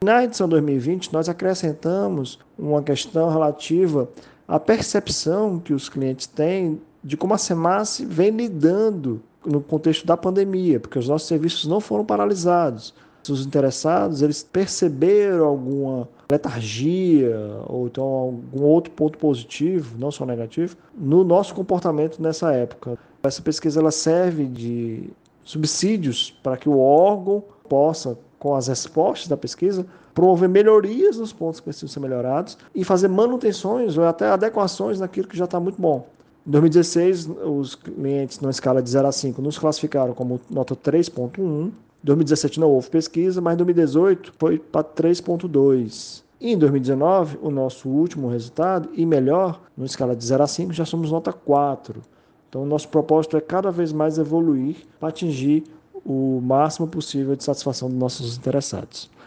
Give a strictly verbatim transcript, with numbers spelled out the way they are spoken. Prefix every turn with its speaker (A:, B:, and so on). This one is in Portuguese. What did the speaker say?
A: Na edição dois mil e vinte, nós acrescentamos uma questão relativa à percepção que os clientes têm de como a Semassi vem lidando no contexto da pandemia, porque os nossos serviços não foram paralisados. Os interessados, eles perceberam alguma letargia ou então algum outro ponto positivo, não só negativo, no nosso comportamento nessa época. Essa pesquisa ela serve de subsídios para que o órgão possa, com as respostas da pesquisa, promover melhorias nos pontos que precisam ser melhorados e fazer manutenções ou até adequações naquilo que já está muito bom. Em dois mil e dezesseis, os clientes, numa escala de zero a cinco, nos classificaram como nota três ponto um. Em dois mil e dezessete não houve pesquisa, mas em dois mil e dezoito foi para três ponto dois. E em dois mil e dezenove, o nosso último resultado, e melhor, numa escala de zero a cinco, já somos nota quatro. Então, o nosso propósito é cada vez mais evoluir para atingir o máximo possível de satisfação dos nossos interessados.